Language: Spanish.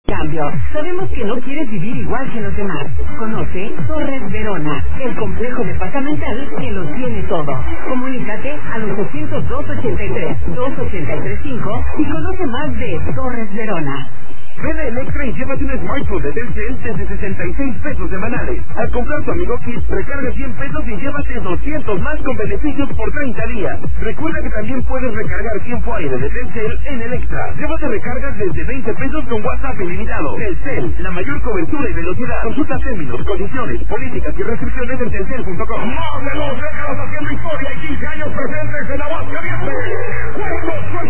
Cambio. Sabemos que no quieres vivir igual que los demás. Conoce Torres Verona, el complejo departamental que lo tiene todo. Comunícate al 800-283-2835 y conoce más de Torres Verona. Ven a Electra y llévate un smartphone de Telcel desde 66 pesos semanales. Al comprar tu Amigo Kit, recarga 100 pesos y llévate 200 más con beneficios por 30 días. Recuerda que también puedes recargar tiempo aire de Telcel en Electra. Llévate recargas desde 20 pesos con WhatsApp ilimitado. Telcel, la mayor cobertura y velocidad. Consulta términos, condiciones, políticas y restricciones en telcel.com. ¡Más de 2 décadas haciendo historia y 15 años presentes en la Vasca